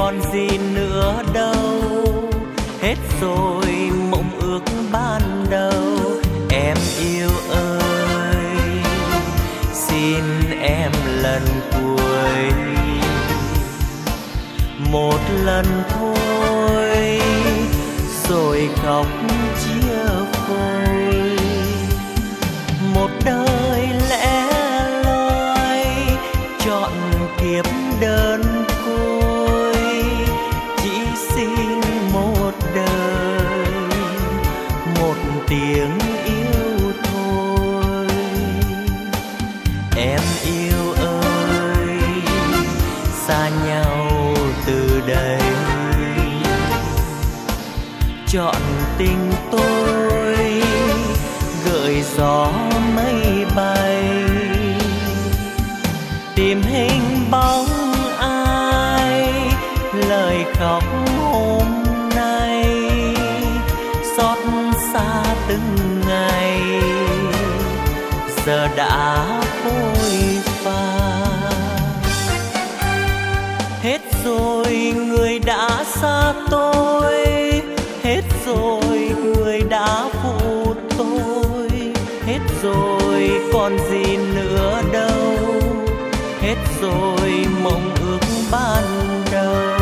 còn gì nữa đâu. Hết rồi mộng ước ban đầu. Em yêu ơi, xin em lần cuối, một lần thôi rồi khóc chia phôi. Một đời lẻ loi chọn kiếp đơn côi, chỉ xin một đời, một tiếng yêu thôi. Em yêu ơi, xa nhau từ đây, chọn tình tôi gợi gió mây bay, tìm hình bóng ai lời khóc hôm nay, xót xa từng ngày giờ đã phôi pha. Hết rồi người đã xa tôi, hết rồi người đã phụ tôi, hết rồi còn gì nữa đâu, hết rồi mộng ước ban đầu.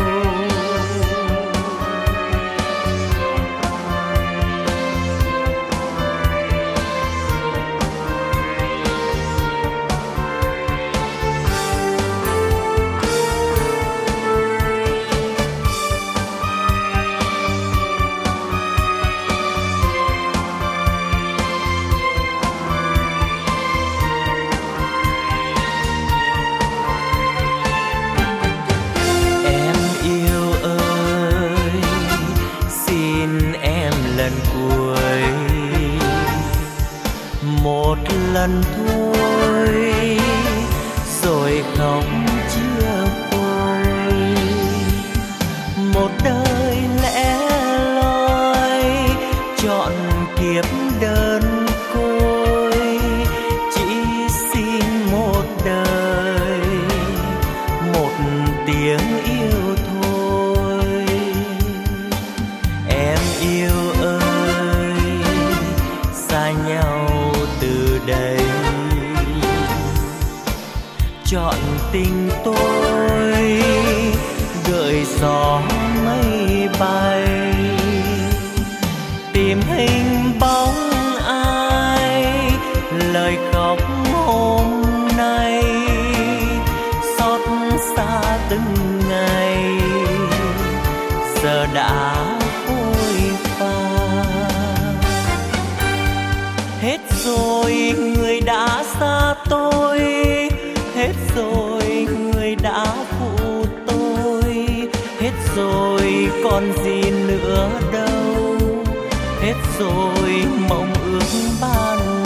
Một lần thôi rồi khóc chia phôi. Một đời lẻ loi chọn kiếp đơn côi, chỉ xin một đời, một tiếng yêu thôi. Em yêu ơi, xa nhau từ đây, chọn tình tôi gợi gió mây bay, tìm hình bóng ai lời khóc hôm nay, xót xa từng ngày giờ đã phôi pha. Hết rồi người đã xa tôi, hết rồi người đã phụ tôi, hết rồi còn gì nữa đâu, hết rồi mộng ước ban